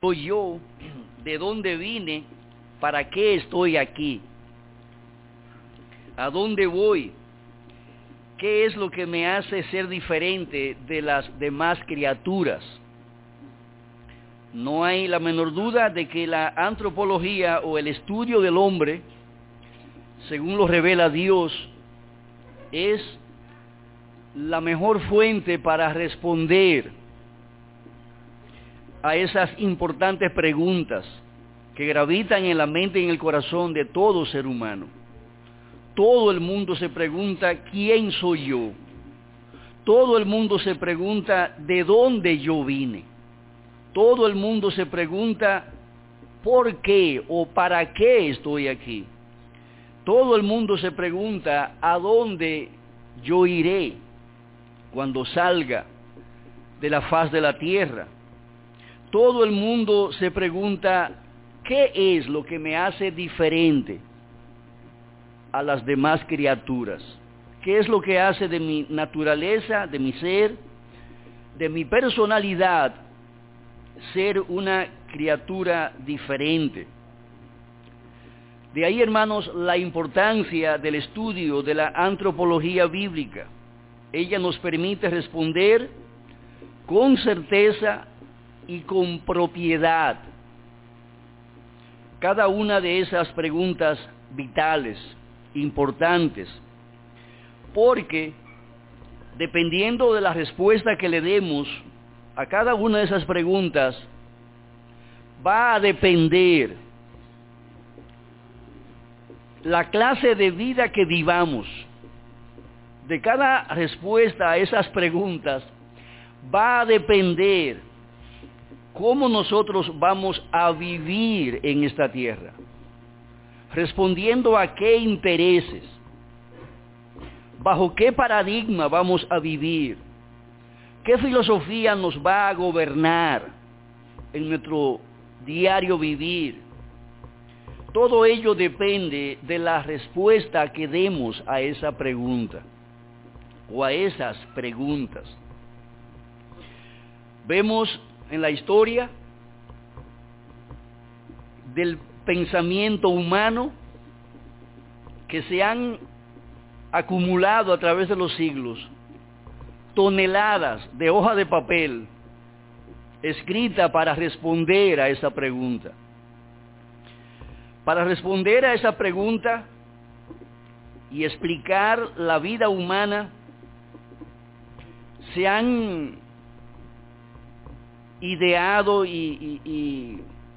soy yo, de dónde vine, para qué estoy aquí, a dónde voy, qué es lo que me hace ser diferente de las demás criaturas. No hay la menor duda de que la antropología o el estudio del hombre, según lo revela Dios, es la mejor fuente para responder a esas importantes preguntas que gravitan en la mente y en el corazón de todo ser humano. Todo el mundo se pregunta, ¿quién soy yo? Todo el mundo se pregunta, ¿de dónde yo vine? Todo el mundo se pregunta, ¿por qué o para qué estoy aquí? Todo el mundo se pregunta, ¿a dónde yo iré cuando salga de la faz de la tierra? Todo el mundo se pregunta, ¿qué es lo que me hace diferente a las demás criaturas? ¿Qué es lo que hace de mi naturaleza, de mi ser, de mi personalidad, ser una criatura diferente? De ahí, hermanos, la importancia del estudio de la antropología bíblica. Ella nos permite responder con certeza y con propiedad cada una de esas preguntas vitales, importantes, porque dependiendo de la respuesta que le demos a cada una de esas preguntas, va a depender la clase de vida que vivamos. De cada respuesta a esas preguntas va a depender cómo nosotros vamos a vivir en esta tierra, respondiendo a qué intereses, bajo qué paradigma vamos a vivir, qué filosofía nos va a gobernar en nuestro diario vivir. Todo ello depende de la respuesta que demos a esa pregunta o a esas preguntas. Vemos en la historia del pensamiento humano que se han acumulado a través de los siglos toneladas de hoja de papel escrita para responder a esa pregunta. Para responder a esa pregunta y explicar la vida humana, se han ideado y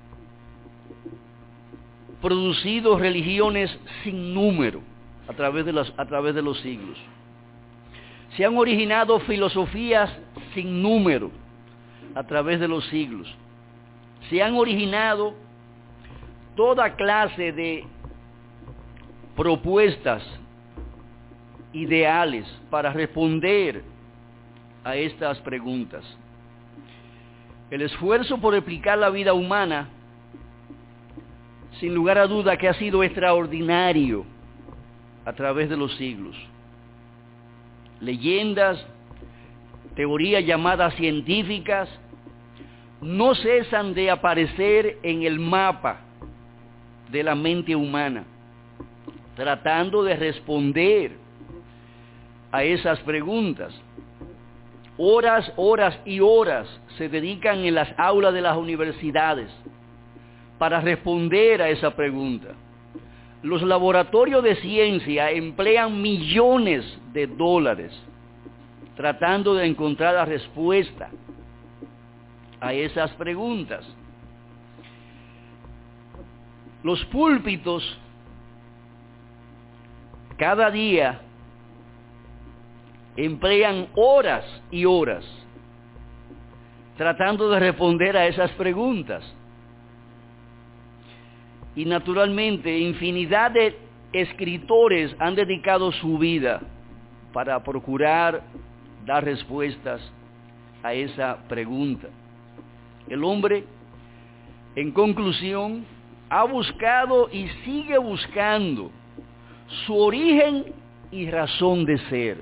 producido religiones sin número a través de los siglos. Se han originado filosofías sin número a través de los siglos. Se han originado toda clase de propuestas, ideales para responder a estas preguntas. El esfuerzo por explicar la vida humana, sin lugar a duda que ha sido extraordinario a través de los siglos. Leyendas, teorías llamadas científicas, no cesan de aparecer en el mapa de la mente humana, tratando de responder a esas preguntas. Horas y horas se dedican en las aulas de las universidades para responder a esa pregunta. Los laboratorios de ciencia emplean millones de dólares tratando de encontrar la respuesta a esas preguntas. Los púlpitos cada día emplean horas y horas tratando de responder a esas preguntas. Y naturalmente, infinidad de escritores han dedicado su vida para procurar dar respuestas a esa pregunta. El hombre, en conclusión, ha buscado y sigue buscando su origen y razón de ser.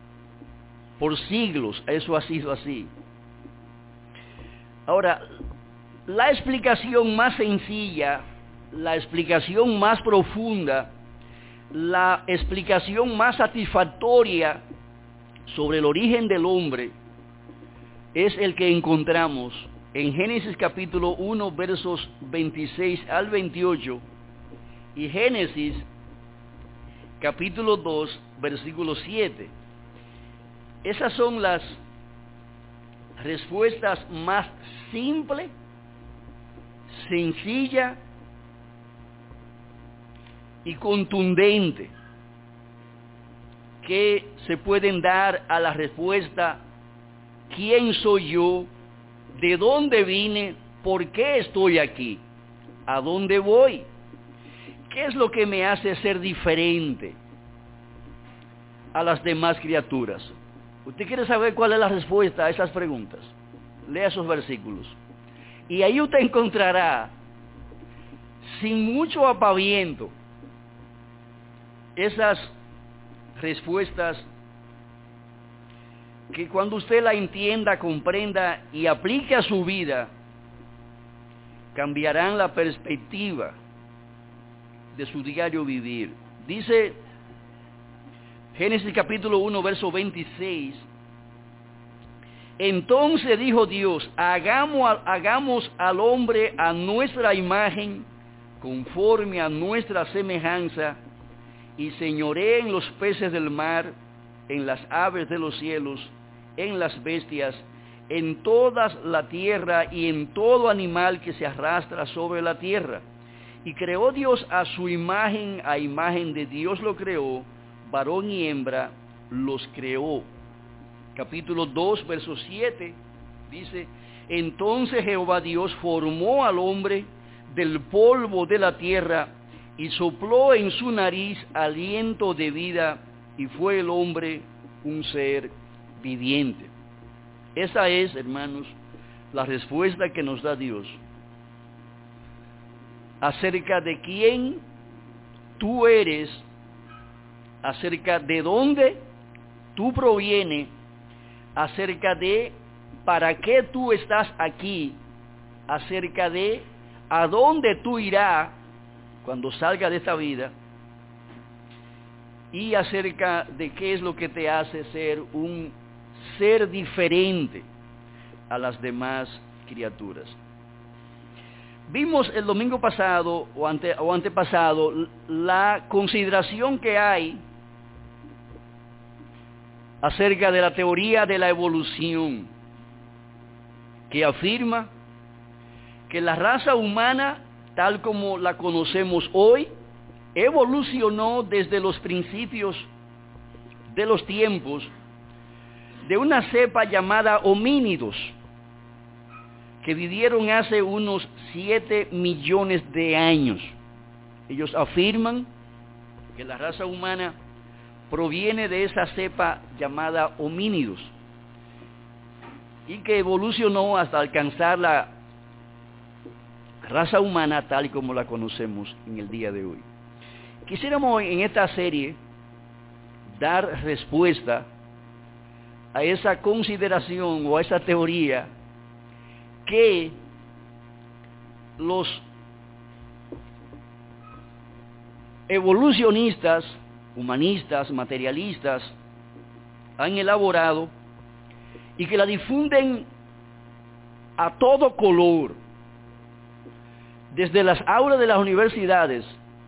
Por siglos eso ha sido así. Ahora, la explicación más sencilla, la explicación más profunda, la explicación más satisfactoria sobre el origen del hombre es el que encontramos en Génesis capítulo 1 versos 26 al 28 y Génesis capítulo 2 versículo 7. Esas son las respuestas más simples, sencillas y contundentes que se pueden dar a la respuesta: ¿quién soy yo? ¿De dónde vine? ¿Por qué estoy aquí? ¿A dónde voy? ¿Qué es lo que me hace ser diferente a las demás criaturas? ¿Usted quiere saber cuál es la respuesta a esas preguntas? Lea esos versículos. Y ahí usted encontrará, sin mucho apaviento, esas respuestas que cuando usted la entienda, comprenda y aplique a su vida, cambiarán la perspectiva de su diario vivir. Dice Génesis capítulo 1, verso 26. Entonces dijo Dios: hagamos al hombre a nuestra imagen, conforme a nuestra semejanza, y señoree en los peces del mar, en las aves de los cielos, en las bestias, en toda la tierra y en todo animal que se arrastra sobre la tierra. Y creó Dios a su imagen, a imagen de Dios lo creó, varón y hembra los creó. Capítulo 2, verso 7, dice: entonces Jehová Dios formó al hombre del polvo de la tierra y sopló en su nariz aliento de vida, y fue el hombre un ser viviente. Esa es, hermanos, la respuesta que nos da Dios acerca de quién tú eres, acerca de dónde tú provienes, acerca de para qué tú estás aquí, acerca de a dónde tú irás cuando salga de esta vida, y acerca de qué es lo que te hace ser un ser diferente a las demás criaturas. Vimos el domingo pasado o antepasado la consideración que hay acerca de la teoría de la evolución, que afirma que la raza humana, tal como la conocemos hoy, evolucionó desde los principios de los tiempos de una cepa llamada homínidos, que vivieron hace unos 7 millones de años. Ellos afirman que la raza humana proviene de esa cepa llamada homínidos y que evolucionó hasta alcanzar la raza humana tal y como la conocemos en el día de hoy. Quisiéramos en esta serie dar respuesta a esa consideración o a esa teoría que los evolucionistas, humanistas, materialistas han elaborado y que la difunden a todo color, desde las aulas de las universidades,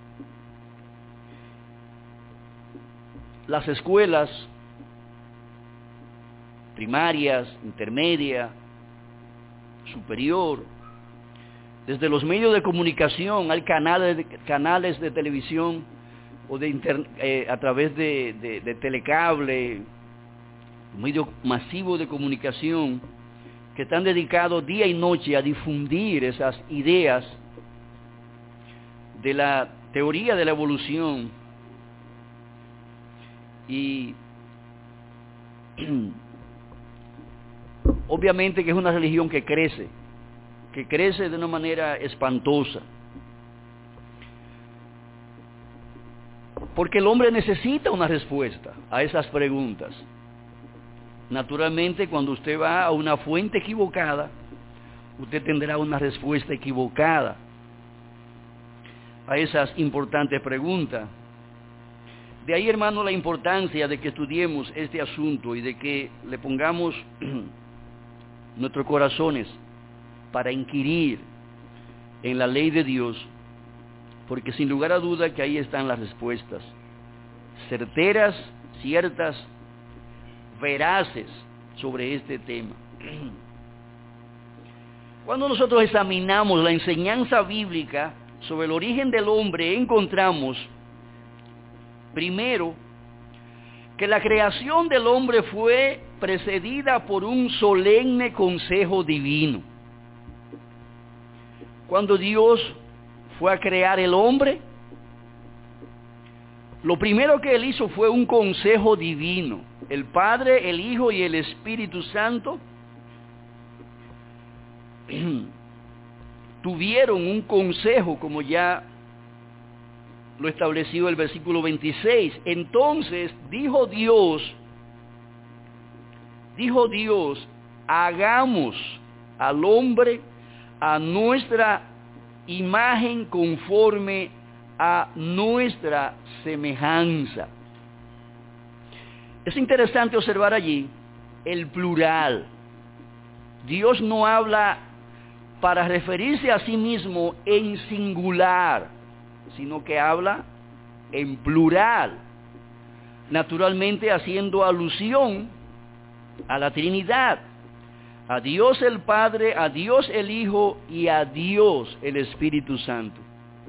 las escuelas primarias, intermedia, superior, desde los medios de comunicación, hay canales de televisión o a través de telecable, medios masivos de comunicación que están dedicados día y noche a difundir esas ideas de la teoría de la evolución. Y obviamente que es una religión que crece de una manera espantosa, porque el hombre necesita una respuesta a esas preguntas. Naturalmente, cuando usted va a una fuente equivocada, usted tendrá una respuesta equivocada a esas importantes preguntas. De ahí, hermano, la importancia de que estudiemos este asunto y de que le pongamos nuestros corazones para inquirir en la ley de Dios, porque sin lugar a duda que ahí están las respuestas, certeras, ciertas, veraces sobre este tema. Cuando nosotros examinamos la enseñanza bíblica sobre el origen del hombre, encontramos, primero, que la creación del hombre fue precedida por un solemne consejo divino. Cuando Dios fue a crear el hombre, lo primero que él hizo fue un consejo divino. El Padre, el Hijo y el Espíritu Santo tuvieron un consejo, como ya lo estableció el versículo 26. Entonces dijo Dios, hagamos al hombre a nuestra imagen conforme a nuestra semejanza. Es interesante observar allí el plural. Dios no habla para referirse a sí mismo en singular, sino que habla en plural, naturalmente haciendo alusión a la Trinidad, a Dios el Padre, a Dios el Hijo y a Dios el Espíritu Santo.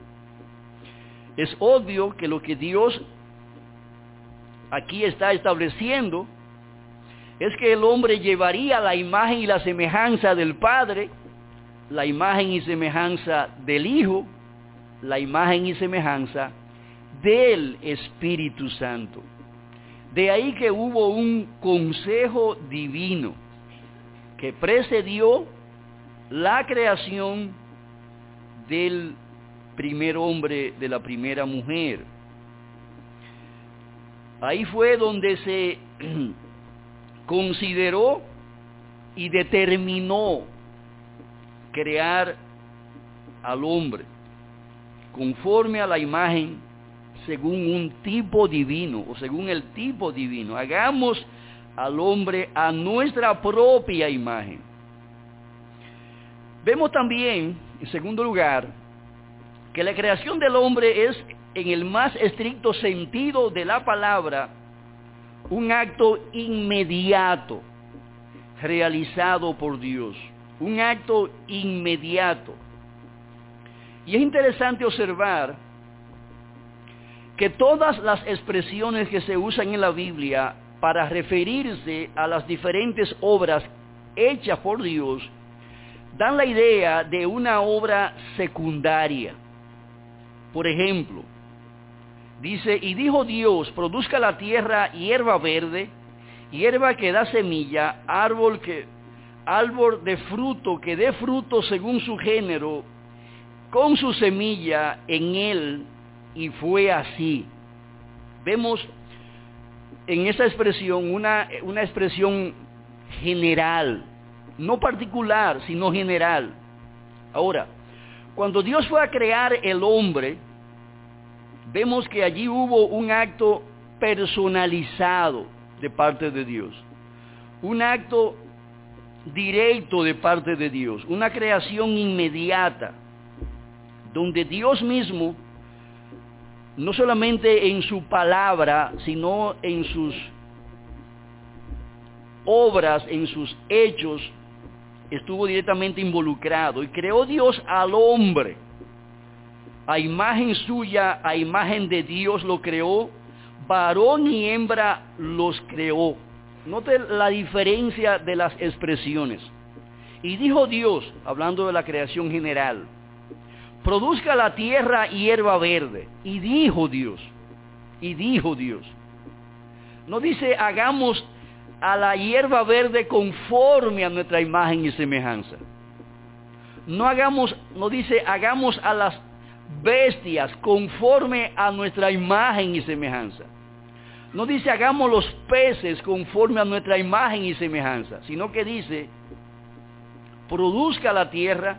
Es obvio que lo que Dios aquí está estableciendo es que el hombre llevaría la imagen y la semejanza del Padre, la imagen y semejanza del Hijo, la imagen y semejanza del Espíritu Santo. De ahí que hubo un consejo divino que precedió la creación del primer hombre, de la primera mujer. Ahí fue donde se consideró y determinó crear al hombre conforme a la imagen, según un tipo divino, o según el tipo divino. Hagamos al hombre a nuestra propia imagen. Vemos también, en segundo lugar, que la creación del hombre es, en el más estricto sentido de la palabra, un acto inmediato realizado por Dios. Un acto inmediato. Y es interesante observar que todas las expresiones que se usan en la Biblia para referirse a las diferentes obras hechas por Dios dan la idea de una obra secundaria. Por ejemplo, dice, y dijo Dios, produzca la tierra hierba verde, hierba que da semilla, árbol de fruto que dé fruto según su género, con su semilla en él, y fue así. Vemos en esa expresión una expresión general, no particular, sino general. Ahora, cuando Dios fue a crear el hombre, vemos que allí hubo un acto personalizado de parte de Dios, un acto directo de parte de Dios, una creación inmediata, donde Dios mismo, no solamente en su palabra, sino en sus obras, en sus hechos, estuvo directamente involucrado. Y creó Dios al hombre, a imagen suya, a imagen de Dios lo creó, varón y hembra los creó. Note la diferencia de las expresiones. Y dijo Dios, hablando de la creación general, produzca la tierra hierba verde. Y dijo Dios. No dice hagamos a la hierba verde conforme a nuestra imagen y semejanza. No dice hagamos a las bestias conforme a nuestra imagen y semejanza. No dice hagamos los peces conforme a nuestra imagen y semejanza, sino que dice produzca la tierra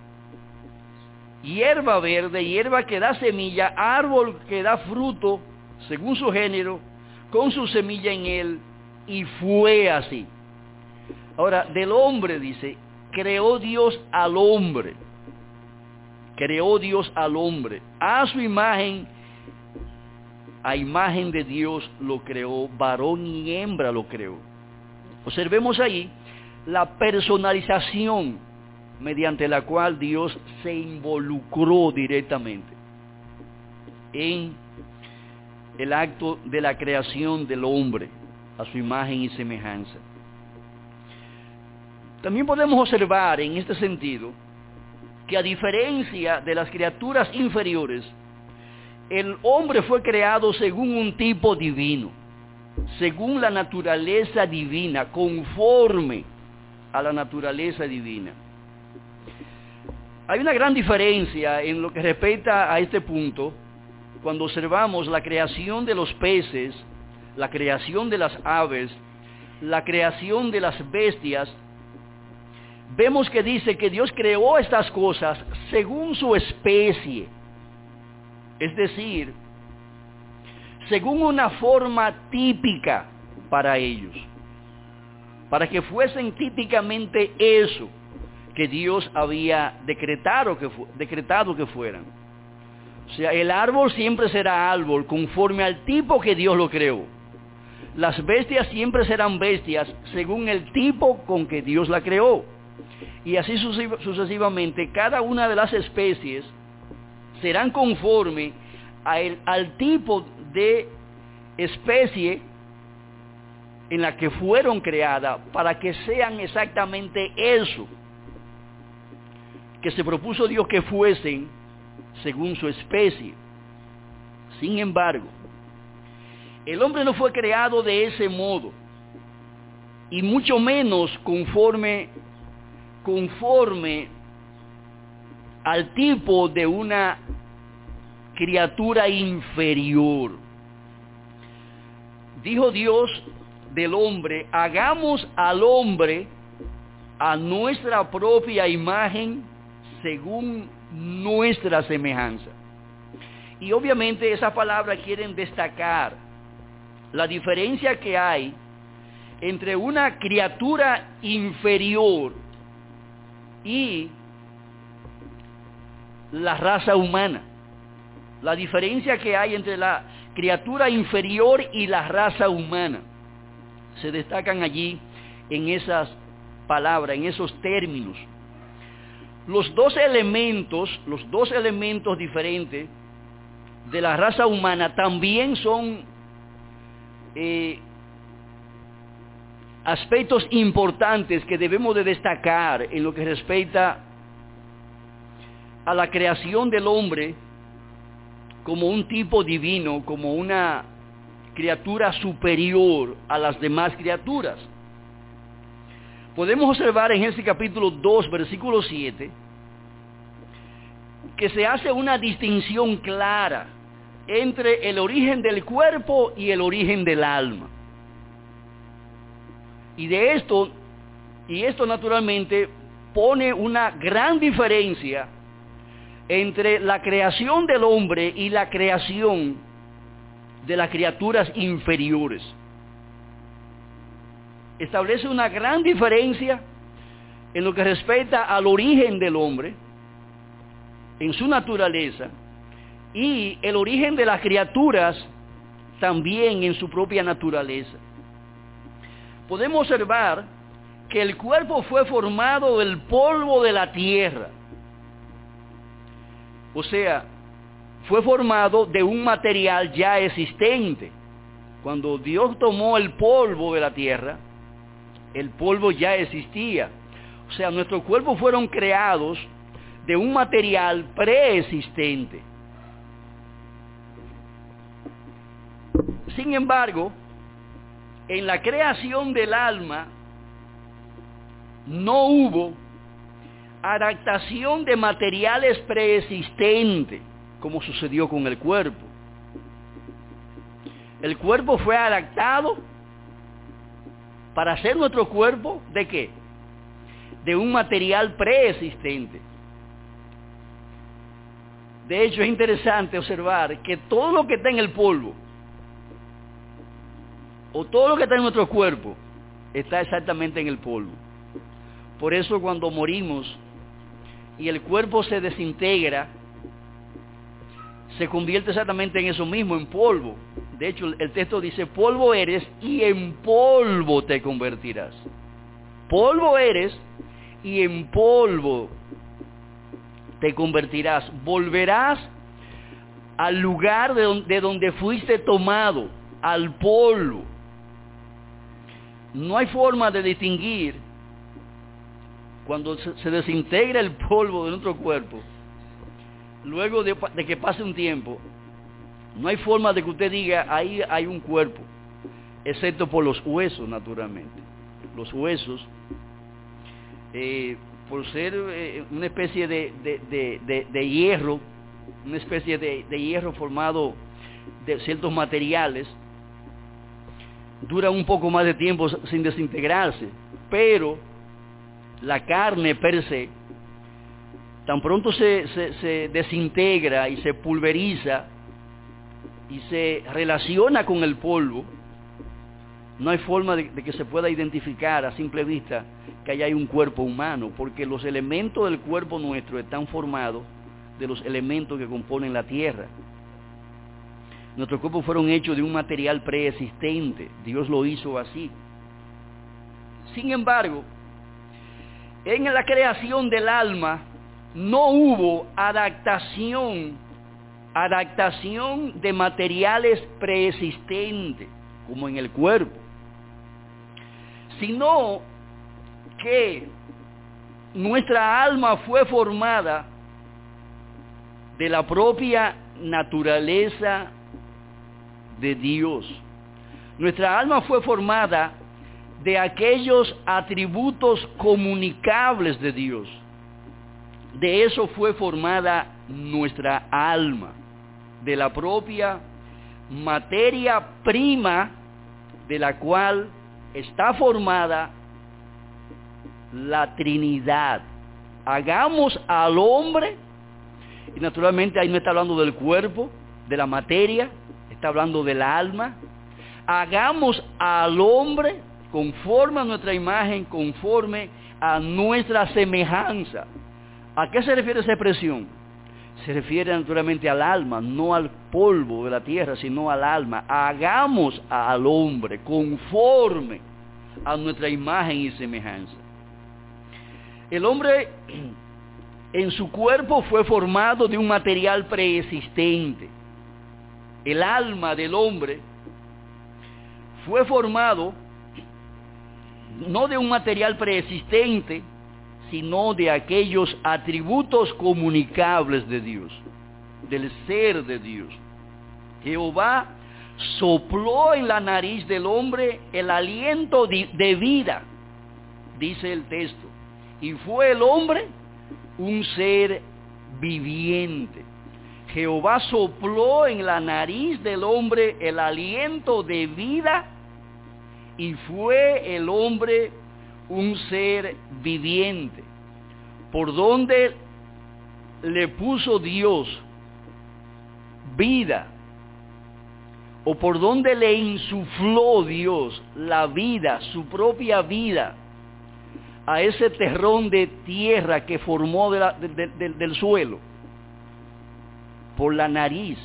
hierba verde, hierba que da semilla, árbol que da fruto según su género, con su semilla en él, y fue así. Ahora, del hombre dice, creó Dios al hombre. Creó Dios al hombre. A su imagen, a imagen de Dios lo creó, varón y hembra lo creó. Observemos ahí la personalización mediante la cual Dios se involucró directamente en el acto de la creación del hombre a su imagen y semejanza. También podemos observar en este sentido que a diferencia de las criaturas inferiores, el hombre fue creado según un tipo divino, según la naturaleza divina, conforme a la naturaleza divina. Hay una gran diferencia en lo que respecta a este punto cuando observamos la creación de los peces, la creación de las aves, la creación de las bestias. Vemos que dice que Dios creó estas cosas según su especie, es decir, según una forma típica para ellos, para que fuesen típicamente eso que Dios había decretado que fueran. O sea, el árbol siempre será árbol conforme al tipo que Dios lo creó. Las bestias siempre serán bestias según el tipo con que Dios la creó. Y así sucesivamente, cada una de las especies serán conforme al tipo de especie en la que fueron creadas, para que sean exactamente eso que se propuso Dios que fuesen según su especie. Sin embargo, el hombre no fue creado de ese modo, y mucho menos conforme al tipo de una criatura inferior. Dijo Dios del hombre: hagamos al hombre a nuestra propia imagen, según nuestra semejanza. Y obviamente esas palabras quieren destacar la diferencia que hay entre una criatura inferior y la raza humana. La diferencia que hay entre la criatura inferior y la raza humana se destacan allí en esas palabras, en esos términos. Los dos elementos diferentes de la raza humana también son aspectos importantes que debemos de destacar en lo que respecta a la creación del hombre como un tipo divino, como una criatura superior a las demás criaturas. Podemos observar en Génesis capítulo 2, versículo 7, que se hace una distinción clara entre el origen del cuerpo y el origen del alma. Y esto naturalmente pone una gran diferencia entre la creación del hombre y la creación de las criaturas inferiores. Establece una gran diferencia en lo que respecta al origen del hombre, en su naturaleza, y el origen de las criaturas también en su propia naturaleza. Podemos observar que el cuerpo fue formado del polvo de la tierra. O sea, fue formado de un material ya existente. Cuando Dios tomó el polvo de la tierra, el polvo ya existía. O sea, nuestros cuerpos fueron creados de un material preexistente. Sin embargo, en la creación del alma no hubo adaptación de materiales preexistentes, como sucedió con el cuerpo. El cuerpo fue adaptado para ser nuestro cuerpo, ¿de qué? de un material preexistente. De hecho, es interesante observar que todo lo que está en el polvo, o todo lo que está en nuestro cuerpo, está exactamente en el polvo. Por eso cuando morimos y el cuerpo se desintegra, se convierte exactamente en eso mismo, en polvo. De hecho, el texto dice, polvo eres y en polvo te convertirás. Polvo eres y en polvo te convertirás. Volverás al lugar de donde fuiste tomado, al polvo. No hay forma de distinguir cuando se desintegra el polvo de nuestro cuerpo. Luego de que pase un tiempo, no hay forma de que usted diga, ahí hay un cuerpo, excepto por los huesos, naturalmente. Los huesos, por ser una especie de hierro, una especie de hierro formado de ciertos materiales, duran un poco más de tiempo sin desintegrarse, pero la carne per se, tan pronto se desintegra y se pulveriza y se relaciona con el polvo, no hay forma de que se pueda identificar a simple vista que allá hay un cuerpo humano, porque los elementos del cuerpo nuestro están formados de los elementos que componen la tierra. Nuestros cuerpos fueron hechos de un material preexistente, Dios lo hizo así. Sin embargo, en la creación del alma no hubo adaptación de materiales preexistentes, como en el cuerpo, sino que nuestra alma fue formada de la propia naturaleza de Dios. Nuestra alma fue formada de aquellos atributos comunicables de Dios. De eso fue formada nuestra alma, de la propia materia prima de la cual está formada la Trinidad. Hagamos al hombre, y naturalmente ahí no está hablando del cuerpo, de la materia, está hablando del alma. Hagamos al hombre conforme a nuestra imagen, conforme a nuestra semejanza. ¿A qué se refiere esa expresión? Se refiere naturalmente al alma, no al polvo de la tierra, sino al alma. Hagamos al hombre conforme a nuestra imagen y semejanza. El hombre en su cuerpo fue formado de un material preexistente. El alma del hombre fue formado no de un material preexistente, sino de aquellos atributos comunicables de Dios, del ser de Dios. Jehová sopló en la nariz del hombre el aliento de vida, dice el texto, y fue el hombre un ser viviente. Jehová sopló en la nariz del hombre el aliento de vida, y fue el hombre un ser viviente. Por donde le puso Dios vida, o por donde le insufló Dios la vida, su propia vida, a ese terrón de tierra que formó del suelo, por la nariz,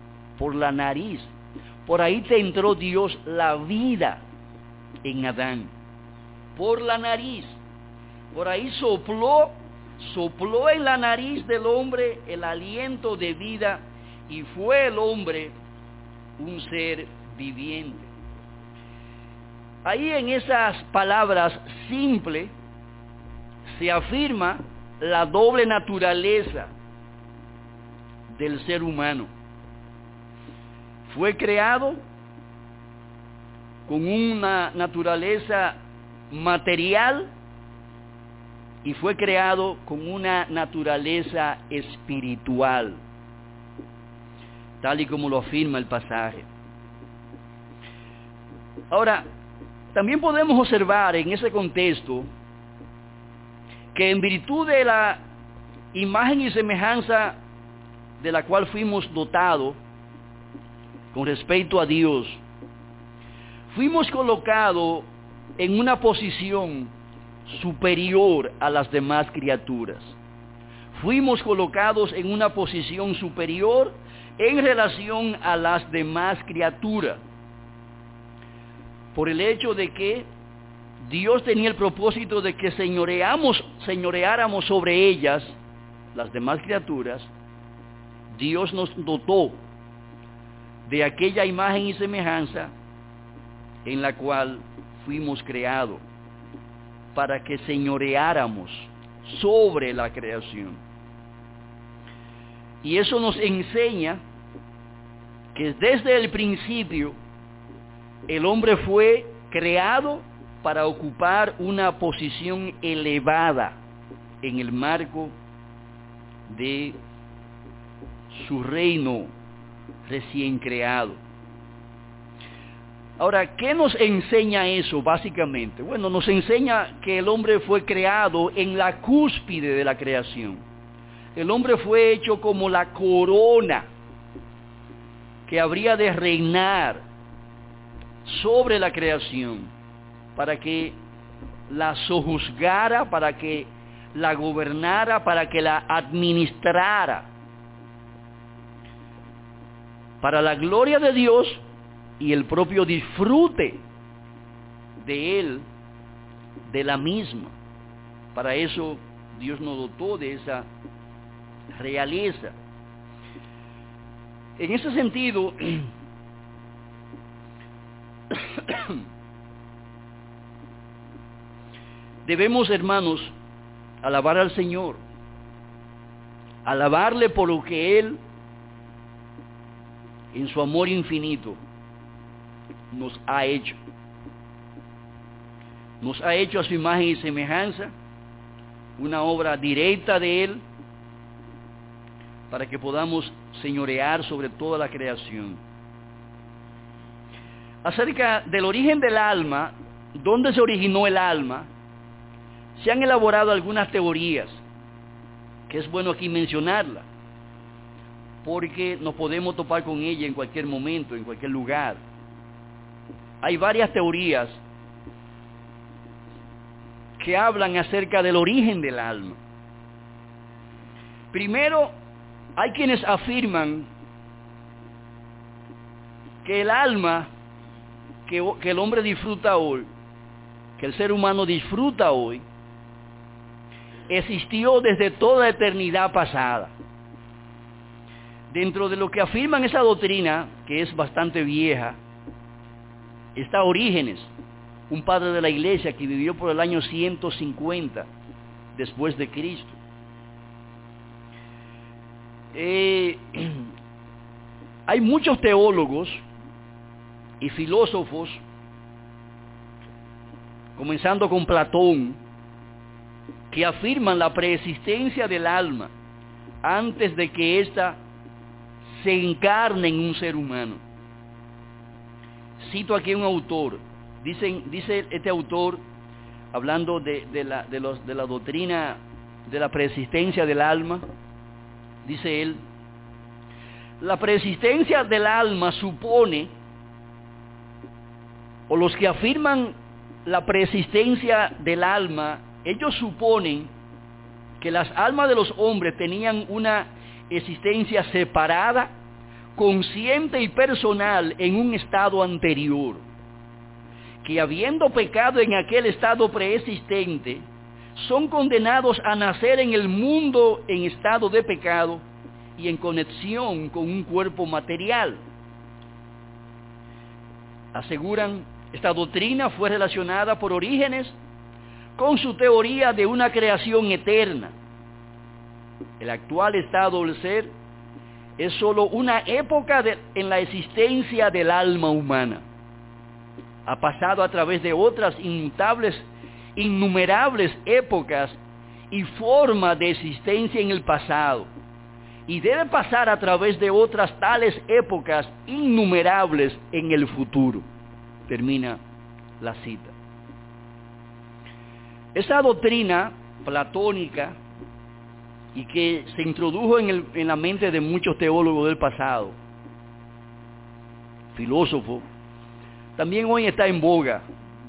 por ahí te entró Dios la vida en Adán, por la nariz, por ahí sopló en la nariz del hombre el aliento de vida, y fue el hombre un ser viviente. Ahí en esas palabras simples se afirma la doble naturaleza del ser humano. Fue creado con una naturaleza material y fue creado con una naturaleza espiritual, tal y como lo afirma el pasaje. Ahora, también podemos observar en ese contexto que en virtud de la imagen y semejanza de la cual fuimos dotados con respecto a Dios, fuimos colocados en una posición superior a las demás criaturas. Fuimos colocados en una posición superior en relación a las demás criaturas, por el hecho de que Dios tenía el propósito de que señoreáramos sobre ellas, las demás criaturas. Dios nos dotó de aquella imagen y semejanza en la cual fuimos creados, para que señoreáramos sobre la creación. Y eso nos enseña que desde el principio el hombre fue creado para ocupar una posición elevada en el marco de su reino recién creado. Ahora, ¿qué nos enseña eso básicamente? Bueno, nos enseña que el hombre fue creado en la cúspide de la creación. El hombre fue hecho como la corona que habría de reinar sobre la creación, para que la sojuzgara, para que la gobernara, para que la administrara, para la gloria de Dios y el propio disfrute de él, de la misma. Para eso Dios nos dotó de esa realeza. En ese sentido, debemos, hermanos, alabar al Señor, alabarle por lo que Él, en su amor infinito, nos ha hecho. Nos ha hecho a su imagen y semejanza, una obra directa de Él, para que podamos señorear sobre toda la creación. Acerca del origen del alma, dónde se originó el alma, se han elaborado algunas teorías, que es bueno aquí mencionarla, porque nos podemos topar con ella en cualquier momento, en cualquier lugar. Hay varias teorías que hablan acerca del origen del alma. Primero, hay quienes afirman que el alma que el hombre disfruta hoy, que el ser humano disfruta hoy, existió desde toda eternidad pasada. Dentro de lo que afirman esa doctrina, que es bastante vieja, está Orígenes, un padre de la iglesia que vivió por el año 150 después de Cristo. Hay muchos teólogos y filósofos, comenzando con Platón, que afirman la preexistencia del alma antes de que ésta se encarne en un ser humano. Cito aquí a un autor, dice este autor, hablando de la doctrina de la preexistencia del alma, dice él: la preexistencia del alma supone, o los que afirman la preexistencia del alma, ellos suponen que las almas de los hombres tenían una existencia separada, consciente y personal en un estado anterior, que habiendo pecado en aquel estado preexistente, son condenados a nacer en el mundo en estado de pecado y en conexión con un cuerpo material. Aseguran, esta doctrina fue relacionada por Orígenes con su teoría de una creación eterna. El actual estado del ser es solo una época en la existencia del alma humana. Ha pasado a través de otras innumerables épocas y formas de existencia en el pasado, y debe pasar a través de otras tales épocas innumerables en el futuro. Termina la cita. Esa doctrina platónica y que se introdujo en la mente de muchos teólogos del pasado, filósofos, también hoy está en boga,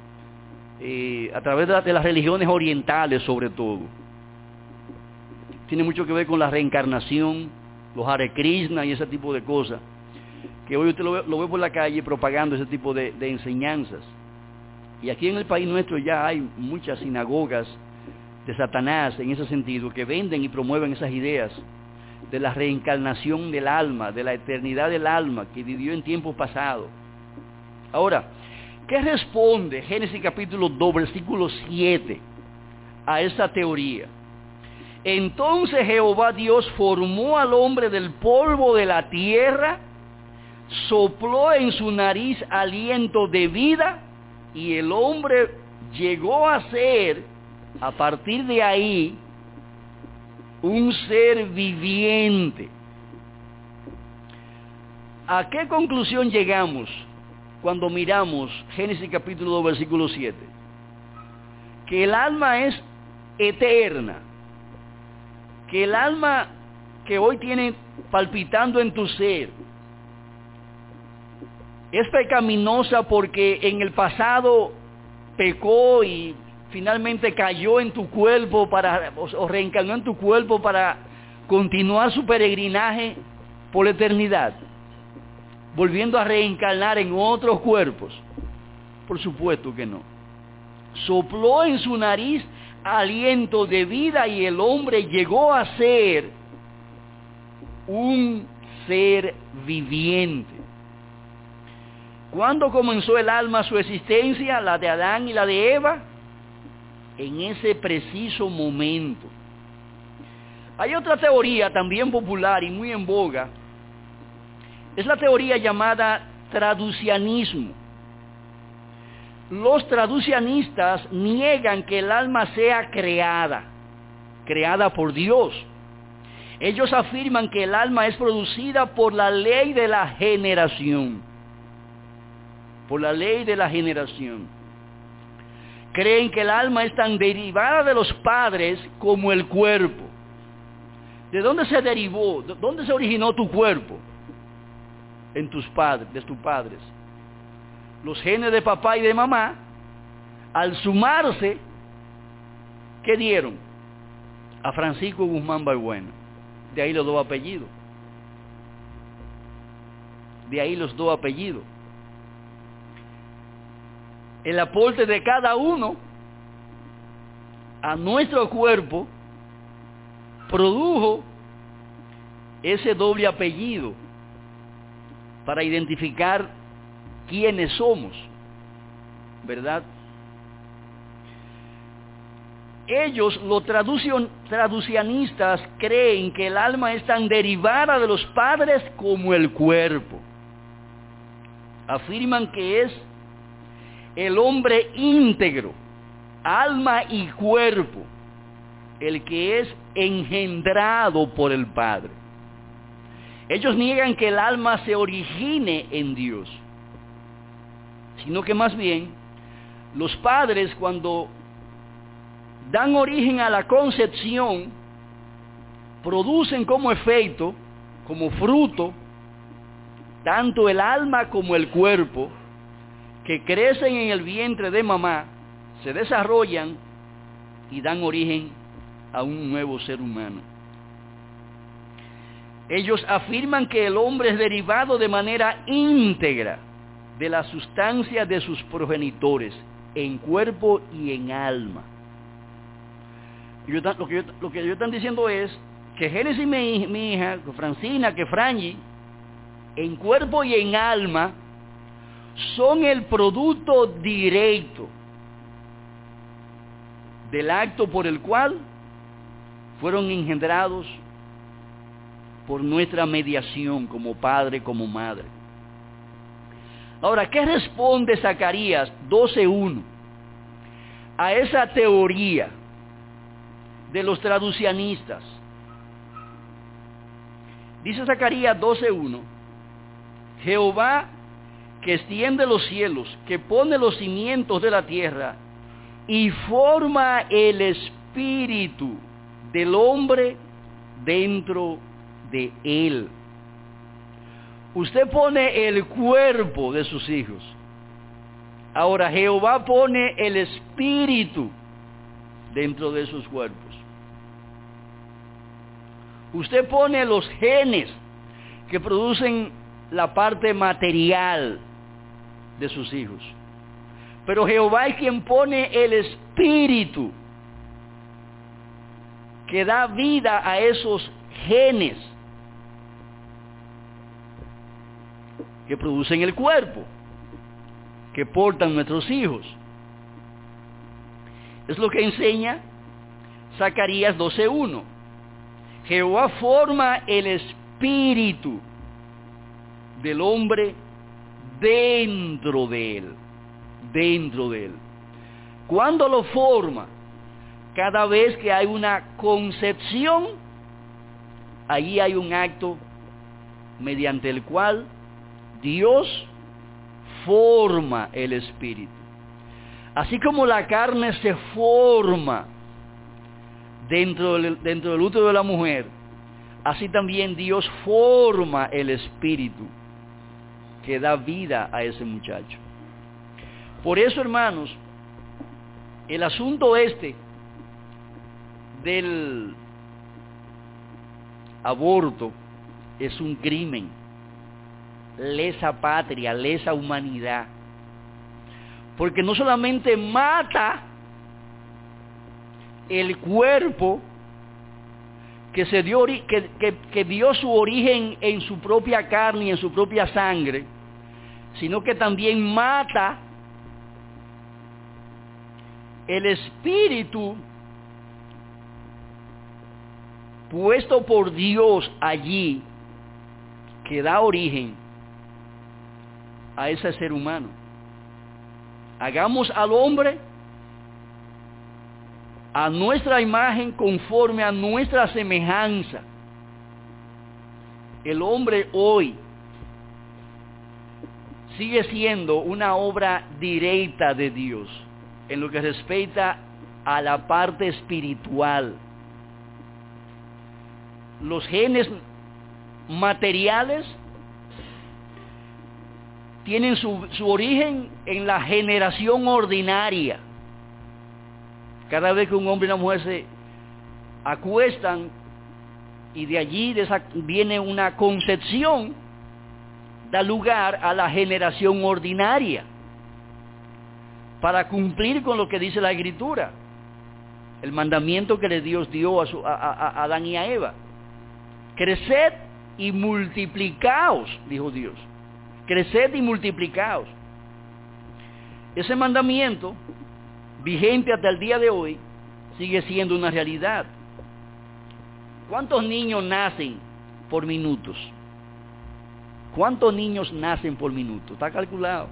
a través de las religiones orientales sobre todo. Tiene mucho que ver con la reencarnación, los Hare Krishna y ese tipo de cosas, que hoy usted lo ve por la calle propagando ese tipo de enseñanzas. Y aquí en el país nuestro ya hay muchas sinagogas de Satanás en ese sentido, que venden y promueven esas ideas de la reencarnación del alma, de la eternidad del alma que vivió en tiempos pasados. Ahora, ¿qué responde Génesis capítulo 2, versículo 7 a esa teoría? Entonces Jehová Dios formó al hombre del polvo de la tierra, sopló en su nariz aliento de vida, y el hombre llegó a ser, a partir de ahí, un ser viviente. ¿A qué conclusión llegamos cuando miramos Génesis capítulo 2, versículo 7? Que el alma es eterna, que el alma que hoy tiene palpitando en tu ser es pecaminosa porque en el pasado pecó y finalmente cayó en tu cuerpo o reencarnó en tu cuerpo para continuar su peregrinaje por la eternidad, volviendo a reencarnar en otros cuerpos. Por supuesto que no. Sopló en su nariz aliento de vida y el hombre llegó a ser un ser viviente. ¿Cuándo comenzó el alma su existencia, la de Adán y la de Eva? En ese preciso momento. Hay otra teoría también popular y muy en boga. Es la teoría llamada traducianismo. Los traducianistas niegan que el alma sea creada por Dios. Ellos afirman que el alma es producida por la ley de la generación. Por la ley de la generación. Creen que el alma es tan derivada de los padres como el cuerpo. ¿De dónde se derivó? ¿De dónde se originó tu cuerpo? De tus padres. Los genes de papá y de mamá, al sumarse, ¿qué dieron? A Francisco Guzmán Balbuena. De ahí los dos apellidos. El aporte de cada uno a nuestro cuerpo produjo ese doble apellido para identificar quiénes somos, ¿verdad? Ellos, los traducianistas, creen que el alma es tan derivada de los padres como el cuerpo. Afirman que es el hombre íntegro, alma y cuerpo, el que es engendrado por el Padre. Ellos niegan que el alma se origine en Dios, sino que más bien los padres, cuando dan origen a la concepción, producen como efecto, como fruto, tanto el alma como el cuerpo, que crecen en el vientre de mamá, se desarrollan y dan origen a un nuevo ser humano. Ellos afirman que el hombre es derivado de manera íntegra de la sustancia de sus progenitores, en cuerpo y en alma. Lo que ellos están diciendo es que Génesis, mi hija, que Francina, que Franji, en cuerpo y en alma, son el producto directo del acto por el cual fueron engendrados por nuestra mediación como padre, como madre. Ahora, ¿qué responde Zacarías 12:1 a esa teoría de los traducianistas? Dice Zacarías 12:1, Jehová, que extiende los cielos, que pone los cimientos de la tierra y forma el espíritu espíritu del hombre dentro de él. Usted pone el cuerpo de sus hijos. Ahora Jehová pone el espíritu dentro de sus cuerpos. Usted pone los genes que producen la parte material de sus hijos. Pero Jehová es quien pone el espíritu que da vida a esos genes que producen el cuerpo, que portan nuestros hijos. Es lo que enseña Zacarías 12:1. Jehová forma el espíritu del hombre dentro de él. Dentro de él. ¿Cuándo lo forma? Cada vez que hay una concepción, allí hay un acto mediante el cual Dios forma el espíritu. Así como la carne se forma dentro del útero de la mujer, así también Dios forma el espíritu que da vida a ese muchacho. Por eso, hermanos, el asunto del aborto es un crimen, lesa patria, lesa humanidad, porque no solamente mata el cuerpo que dio su origen en su propia carne y en su propia sangre, sino que también mata el espíritu puesto por Dios allí, que da origen a ese ser humano. Hagamos al hombre a nuestra imagen, conforme a nuestra semejanza. El hombre hoy sigue siendo una obra directa de Dios en lo que respecta a la parte espiritual. Los genes materiales tienen su origen en la generación ordinaria. Cada vez que un hombre y una mujer se acuestan y de allí viene una concepción, da lugar a la generación ordinaria para cumplir con lo que dice la Escritura, el mandamiento que Dios dio a Adán y a Eva. Creced y multiplicaos, dijo Dios. Creced y multiplicaos. Ese mandamiento, vigente hasta el día de hoy, sigue siendo una realidad. ¿Cuántos niños nacen por minutos? ¿Cuántos niños nacen por minuto? Está calculado.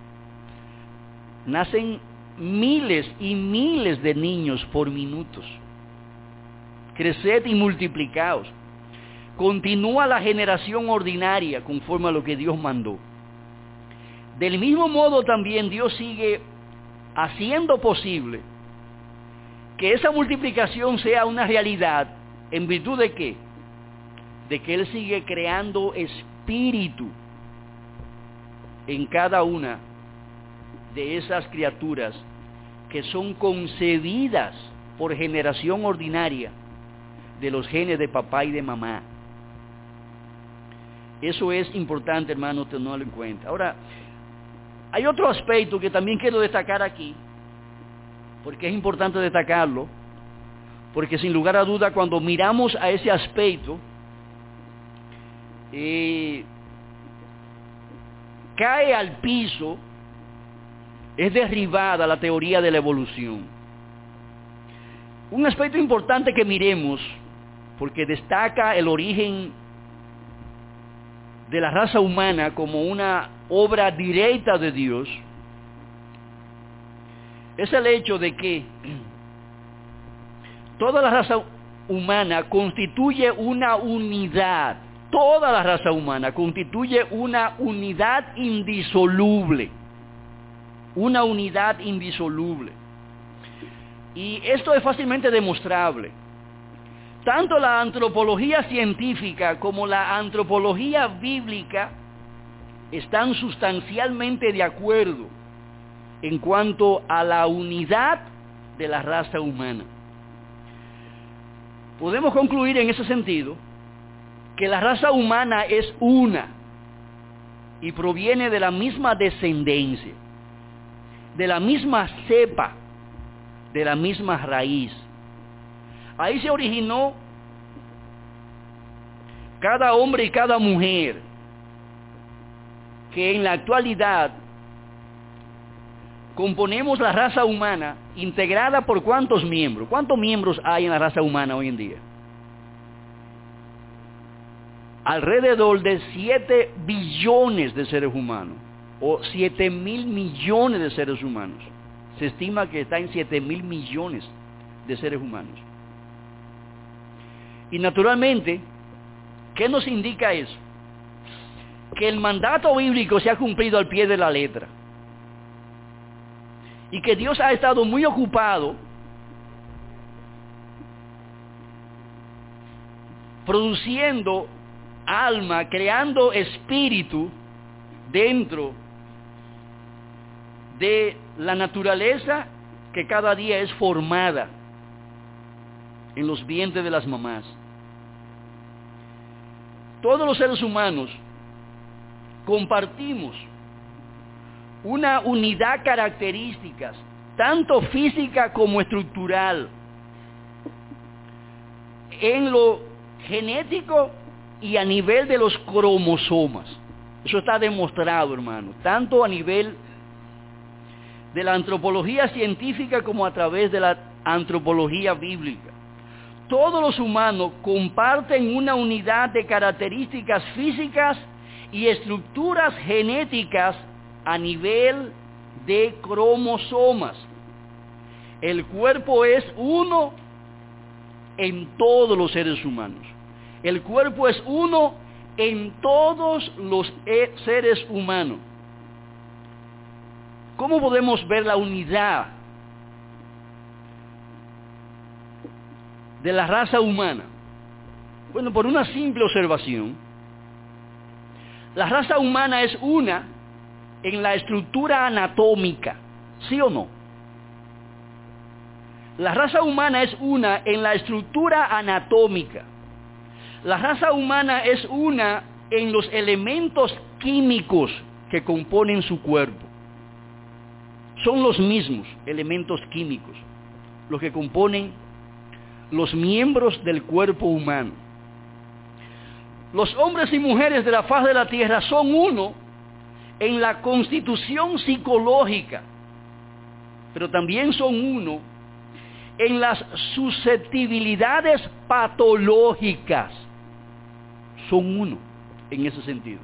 Nacen miles y miles de niños por minutos. Creced y multiplicaos. Continúa la generación ordinaria conforme a lo que Dios mandó. Del mismo modo también Dios sigue haciendo posible que esa multiplicación sea una realidad. ¿En virtud de qué? De que Él sigue creando espíritu en cada una de esas criaturas que son concebidas por generación ordinaria de los genes de papá y de mamá. Eso es importante, hermano, tenerlo en cuenta. Ahora, hay otro aspecto que también quiero destacar aquí, porque es importante destacarlo, porque sin lugar a duda cuando miramos a ese aspecto, cae al piso, es derribada la teoría de la evolución. Un aspecto importante que miremos, porque destaca el origen de la raza humana como una obra directa de Dios, es el hecho de que toda la raza humana constituye una unidad. Toda la raza humana constituye una unidad indisoluble. Una unidad indisoluble. Y esto es fácilmente demostrable. Tanto la antropología científica como la antropología bíblica están sustancialmente de acuerdo en cuanto a la unidad de la raza humana. Podemos concluir en ese sentido que la raza humana es una y proviene de la misma descendencia, de la misma cepa, de la misma raíz. Ahí se originó cada hombre y cada mujer que en la actualidad componemos la raza humana, integrada por ¿cuántos miembros? ¿Cuántos miembros hay en la raza humana hoy en día? Alrededor de 7 billones de seres humanos, o 7.000 millones de seres humanos. Se estima que está en 7.000 millones de seres humanos. Y naturalmente, ¿qué nos indica eso? Que el mandato bíblico se ha cumplido al pie de la letra. Y que Dios ha estado muy ocupado produciendo alma, creando espíritu dentro de la naturaleza que cada día es formada en los vientres de las mamás. Todos los seres humanos compartimos una unidad características, tanto física como estructural, en lo genético y a nivel de los cromosomas. Eso está demostrado, hermano, tanto a nivel de la antropología científica como a través de la antropología bíblica. Todos los humanos comparten una unidad de características físicas y estructuras genéticas a nivel de cromosomas. El cuerpo es uno en todos los seres humanos. El cuerpo es uno en todos los seres humanos. ¿Cómo podemos ver la unidad de la raza humana? Bueno, por una simple observación. La raza humana es una en la estructura anatómica, ¿sí o no? La raza humana es una en la estructura anatómica. La raza humana es una en los elementos químicos que componen su cuerpo. Son los mismos elementos químicos los que componen los miembros del cuerpo humano. Los hombres y mujeres de la faz de la tierra son uno en la constitución psicológica, pero también son uno en las susceptibilidades patológicas. Son uno en ese sentido.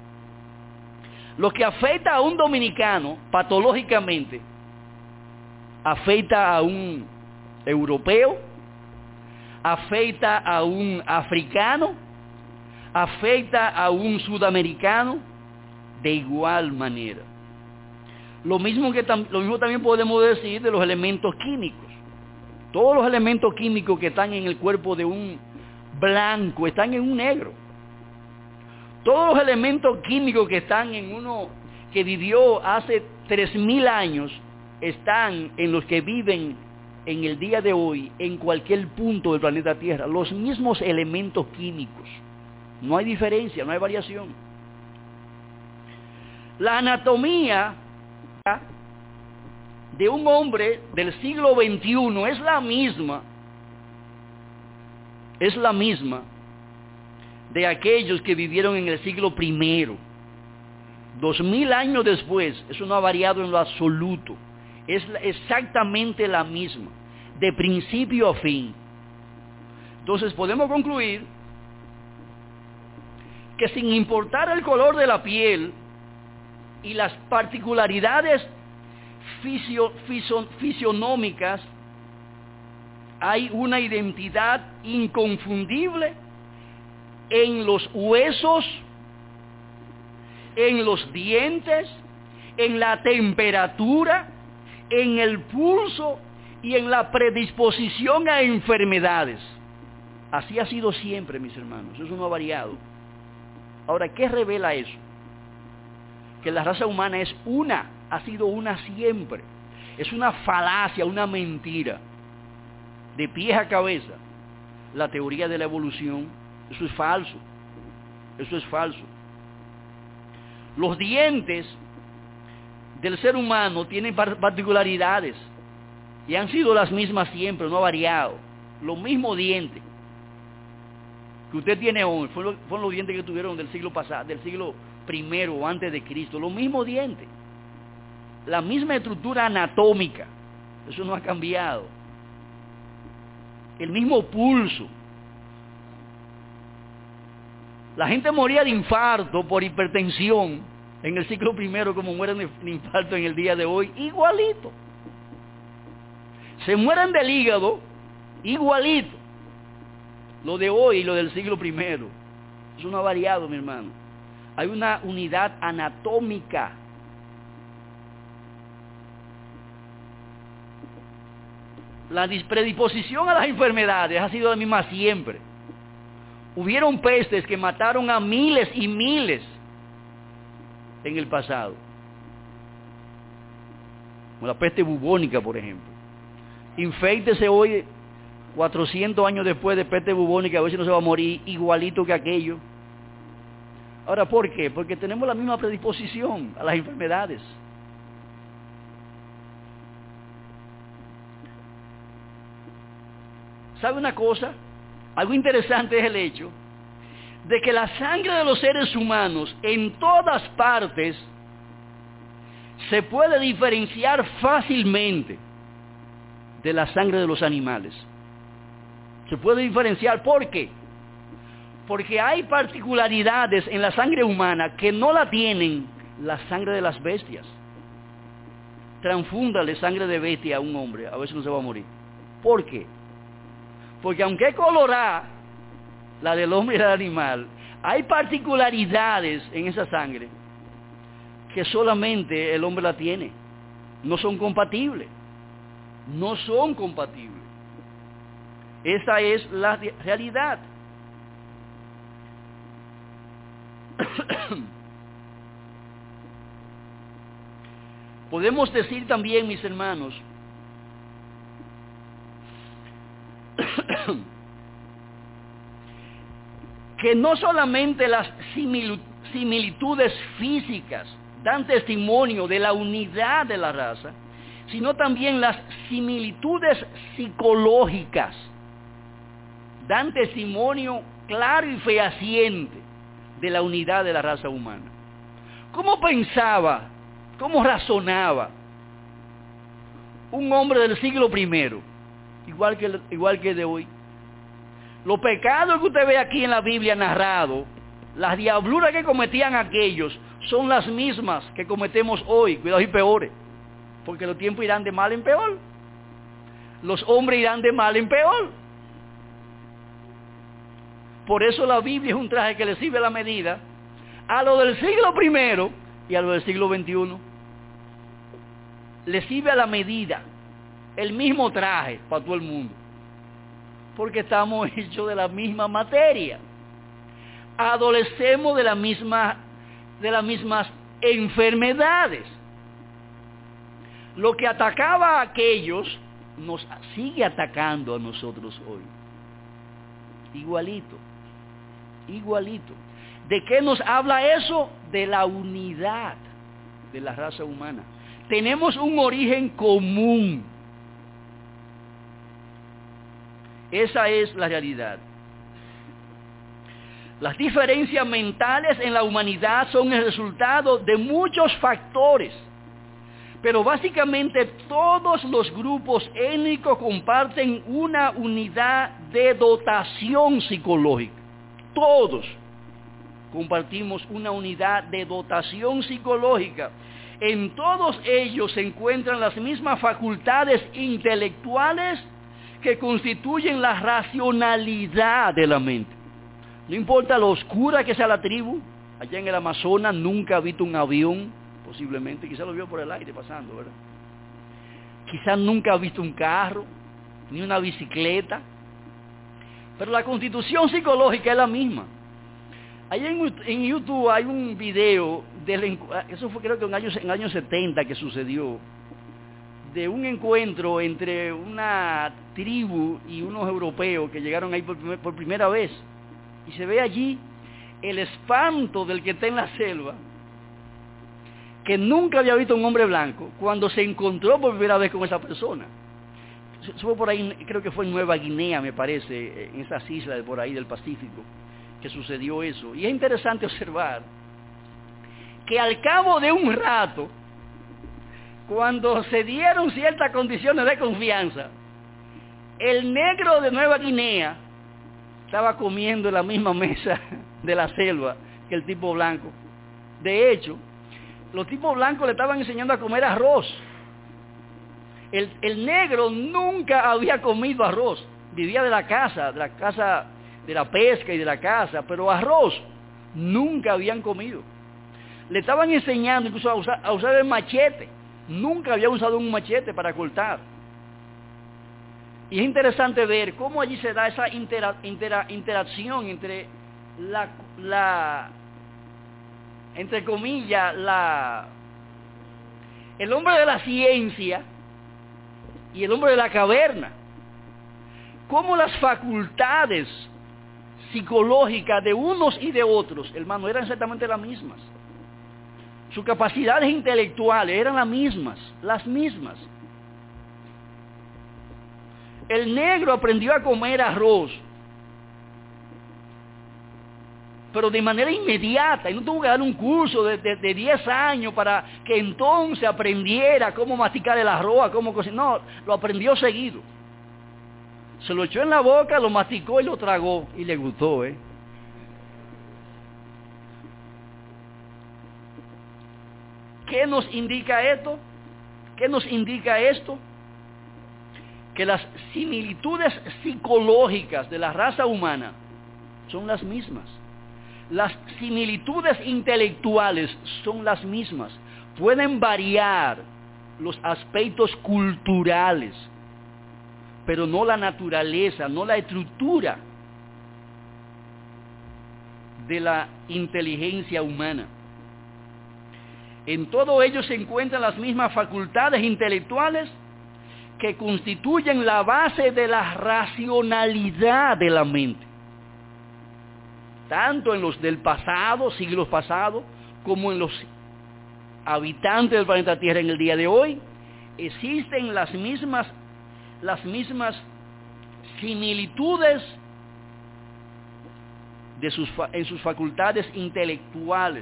Lo que afecta a un dominicano patológicamente, afecta a un europeo, afecta a un africano, afecta a un sudamericano de igual manera. Lo mismo también podemos decir de los elementos químicos. Todos los elementos químicos que están en el cuerpo de un blanco están en un negro. Todos los elementos químicos que están en uno que vivió hace 3.000 años están en los que viven en el día de hoy en cualquier punto del planeta Tierra. Los mismos elementos químicos. No hay diferencia, no hay variación. La anatomía de un hombre del siglo XXI es la misma de aquellos que vivieron en el siglo I. 2000 años después, eso no ha variado en lo absoluto. Es exactamente la misma, de principio a fin. Entonces podemos concluir que sin importar el color de la piel y las particularidades fisionómicas, hay una identidad inconfundible en los huesos, en los dientes, en la temperatura, en el pulso, y en la predisposición a enfermedades. Así ha sido siempre, mis hermanos, eso no ha variado. Ahora, ¿qué revela eso? Que la raza humana es una, ha sido una siempre. Es una falacia, una mentira. De pies a cabeza, la teoría de la evolución, eso es falso. Eso es falso. Los dientes del ser humano tienen particularidades y han sido las mismas siempre, no ha variado. Los mismos dientes que usted tiene hoy fueron los dientes que tuvieron del siglo pasado, del siglo I o antes de Cristo. Los mismos dientes, la misma estructura anatómica, eso no ha cambiado. El mismo pulso. La gente moría de infarto por hipertensión en el siglo I como mueren de infarto en el día de hoy, igualito. Se mueren del hígado, igualito. Lo de hoy y lo del siglo I. Eso no ha variado, mi hermano. Hay una unidad anatómica. La predisposición a las enfermedades ha sido la misma siempre. Hubieron pestes que mataron a miles y miles en el pasado. Como la peste bubónica, por ejemplo. Inféctese hoy, 400 años después de peste bubónica, a ver si no se va a morir igualito que aquello. Ahora, ¿por qué? Porque tenemos la misma predisposición a las enfermedades. ¿Sabe una cosa? Algo interesante es el hecho de que la sangre de los seres humanos en todas partes se puede diferenciar fácilmente de la sangre de los animales. Se puede diferenciar, ¿por qué? Porque hay particularidades en la sangre humana que no la tienen la sangre de las bestias. Transfúndale sangre de bestia a un hombre, a ver si no se va a morir. ¿Por qué? Porque aunque es colorada, la del hombre y la del animal, hay particularidades en esa sangre que solamente el hombre la tiene. No son compatibles. No son compatibles. Esa es la realidad. Podemos decir también, mis hermanos, que no solamente las similitudes físicas dan testimonio de la unidad de la raza, sino también las similitudes psicológicas dan testimonio claro y fehaciente de la unidad de la raza humana. ¿Cómo pensaba, cómo razonaba un hombre del siglo I, igual que de hoy? Los pecados que usted ve aquí en la Biblia narrado, las diabluras que cometían aquellos, son las mismas que cometemos hoy, cuidado y peores, porque los tiempos irán de mal en peor. Los hombres irán de mal en peor. Por eso la Biblia es un traje que le sirve la medida a lo del siglo I y a lo del siglo XXI. Le sirve a la medida, el mismo traje para todo el mundo. Porque estamos hechos de la misma materia. Adolecemos de las mismas enfermedades. Lo que atacaba a aquellos nos sigue atacando a nosotros hoy. Igualito. Igualito. ¿De qué nos habla eso? De la unidad de la raza humana. Tenemos un origen común. Esa es la realidad. Las diferencias mentales en la humanidad son el resultado de muchos factores, pero básicamente todos los grupos étnicos comparten una unidad de dotación psicológica. Todos compartimos una unidad de dotación psicológica. En todos ellos se encuentran las mismas facultades intelectuales que constituyen la racionalidad de la mente. No importa lo oscura que sea la tribu, allá en el Amazonas nunca ha visto un avión, posiblemente, quizá lo vio por el aire pasando, ¿verdad? quizás nunca ha visto un carro, ni una bicicleta, pero la constitución psicológica es la misma. Ahí en YouTube hay un video, eso fue creo que en años 70 que sucedió, de un encuentro entre una tribu y unos europeos que llegaron ahí por primera vez. Y se ve allí el espanto del que está en la selva, que nunca había visto un hombre blanco, cuando se encontró por primera vez con esa persona. Eso fue por ahí, creo que fue en Nueva Guinea, me parece, en esas islas de por ahí del Pacífico, que sucedió eso. Y es interesante observar que al cabo de un rato, cuando se dieron ciertas condiciones de confianza, el negro de Nueva Guinea estaba comiendo en la misma mesa de la selva que el tipo blanco. De hecho, los tipos blancos le estaban enseñando a comer arroz. El negro nunca había comido arroz. Vivía de la caza, de la pesca y de la caza, pero arroz nunca habían comido. Le estaban enseñando incluso a usar el machete. Nunca había usado un machete para cortar. Y es interesante ver cómo allí se da esa interacción entre entre comillas, el hombre de la ciencia y el hombre de la caverna. Cómo las facultades psicológicas de unos y de otros, hermano, eran exactamente las mismas. Sus capacidades intelectuales eran las mismas. El negro aprendió a comer arroz, pero de manera inmediata, y no tuvo que dar un curso de 10 años para que entonces aprendiera cómo masticar el arroz, cómo cocinar. No, lo aprendió seguido. Se lo echó en la boca, lo masticó y lo tragó, y le gustó, ¿Qué nos indica esto? ¿Qué nos indica esto? Que las similitudes psicológicas de la raza humana son las mismas. Las similitudes intelectuales son las mismas. Pueden variar los aspectos culturales, pero no la naturaleza, no la estructura de la inteligencia humana. En todo ello se encuentran las mismas facultades intelectuales que constituyen la base de la racionalidad de la mente. Tanto en los del pasado, siglos pasados, como en los habitantes del planeta Tierra en el día de hoy, existen las mismas similitudes en sus facultades intelectuales.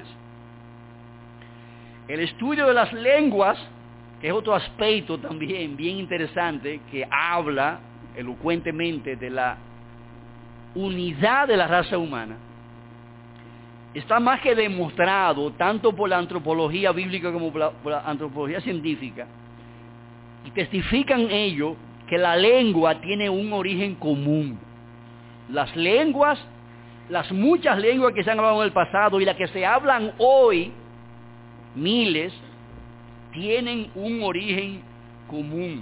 El estudio de las lenguas, que es otro aspecto también bien interesante, que habla elocuentemente de la unidad de la raza humana, está más que demostrado tanto por la antropología bíblica como por la antropología científica, y testifican ello que la lengua tiene un origen común. Las lenguas, las muchas lenguas que se han hablado en el pasado y las que se hablan hoy, miles, tienen un origen común.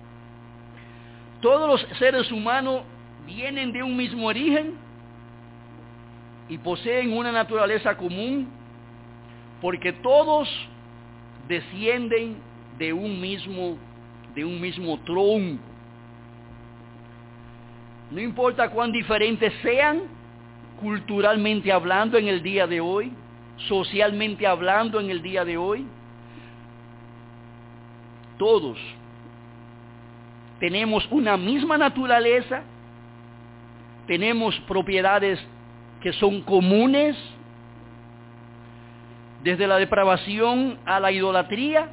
Todos los seres humanos vienen de un mismo origen y poseen una naturaleza común, porque todos descienden de un mismo tronco. No importa cuán diferentes sean, culturalmente hablando en el día de hoy, socialmente hablando en el día de hoy, todos tenemos una misma naturaleza, tenemos propiedades que son comunes, desde la depravación a la idolatría,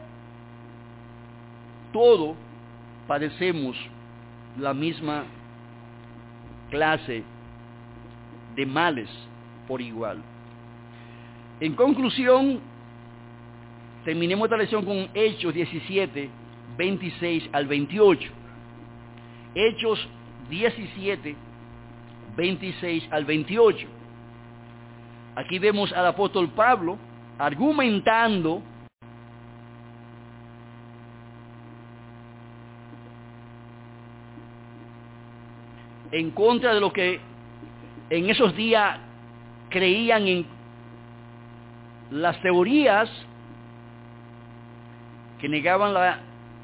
todos padecemos la misma clase de males por igual. En conclusión, terminemos esta lección con Hechos 17, 26 al 28. Hechos 17, 26 al 28. Aquí vemos al apóstol Pablo argumentando en contra de lo que en esos días creían en las teorías que negaban la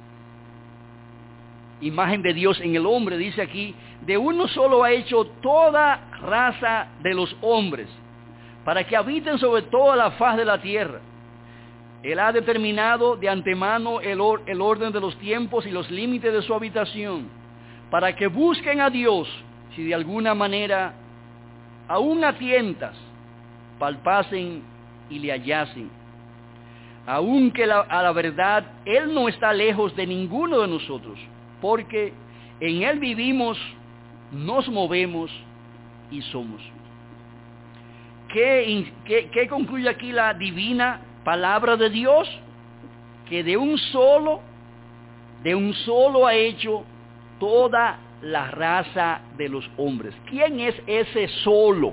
imagen de Dios en el hombre. Dice aquí, de uno solo ha hecho toda raza de los hombres, para que habiten sobre toda la faz de la tierra. Él ha determinado de antemano el orden de los tiempos y los límites de su habitación, para que busquen a Dios, si de alguna manera, aún a tientas, palpasen y le hallasen. Aunque a la verdad, Él no está lejos de ninguno de nosotros, porque en Él vivimos, nos movemos y somos. ¿Qué concluye aquí la divina palabra de Dios? Que de un solo ha hecho toda la raza de los hombres. ¿Quién es ese solo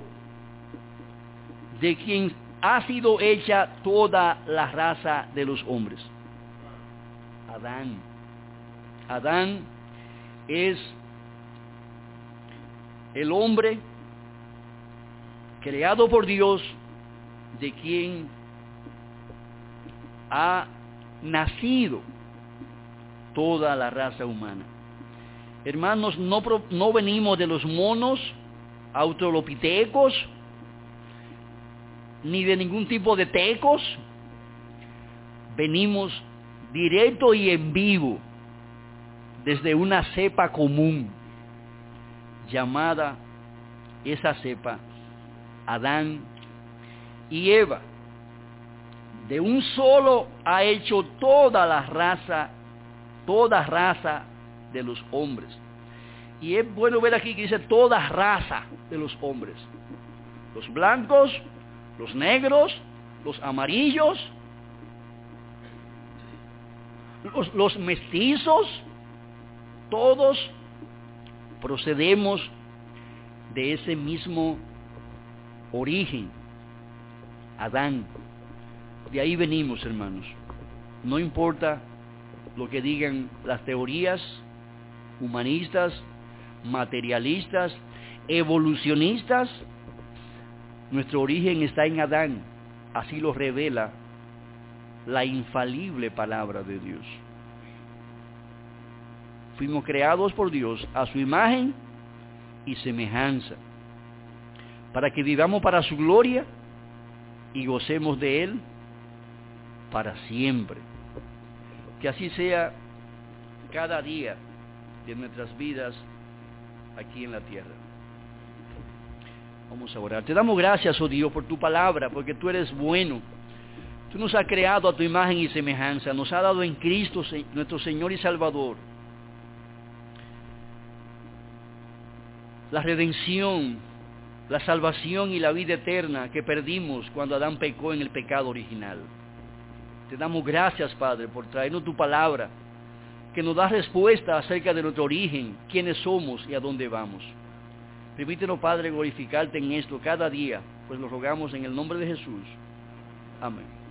de quien ha sido hecha toda la raza de los hombres? Adán. Adán es el hombre creado por Dios, de quien ha nacido toda la raza humana. Hermanos, no venimos de los monos australopitecos, ni de ningún tipo de tecos. Venimos directo y en vivo desde una cepa común, llamada esa cepa Adán y Eva. De un solo ha hecho toda raza de los hombres. Y es bueno ver aquí que dice toda raza de los hombres. Los blancos, los negros, los amarillos, los mestizos, todos procedemos de ese mismo origen, Adán. De ahí venimos, hermanos. No importa lo que digan las teorías humanistas, materialistas, evolucionistas, nuestro origen está en Adán. Así lo revela la infalible palabra de Dios. Fuimos creados por Dios a su imagen y semejanza, para que vivamos para su gloria y gocemos de Él para siempre. Que así sea cada día de nuestras vidas aquí en la tierra. Vamos a orar. Te damos gracias, oh Dios, por tu palabra, porque tú eres bueno. Tú nos has creado a tu imagen y semejanza, nos has dado en Cristo, nuestro Señor y Salvador, la redención, la salvación y la vida eterna que perdimos cuando Adán pecó en el pecado original. Te damos gracias, Padre, por traernos tu palabra, que nos da respuesta acerca de nuestro origen, quiénes somos y a dónde vamos. Permítenos, Padre, glorificarte en esto cada día, pues lo rogamos en el nombre de Jesús. Amén.